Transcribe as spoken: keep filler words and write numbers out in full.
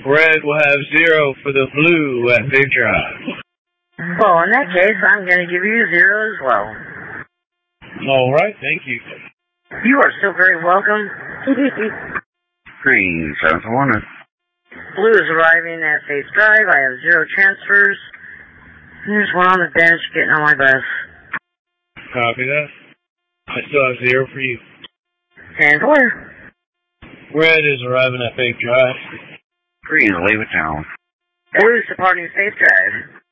Red will have zero for the blue at Big Drive. Well, in that case, I'm going to give you zero as well. All right, thank you. You are so very welcome. Green, seven to one. Blue is arriving at Faith Drive. I have zero transfers. There's one on the bench getting on my bus. Copy that. I still have zero for you. And four. Red is arriving at Faith Drive. Green, leave it down. Blue is departing Faith Drive.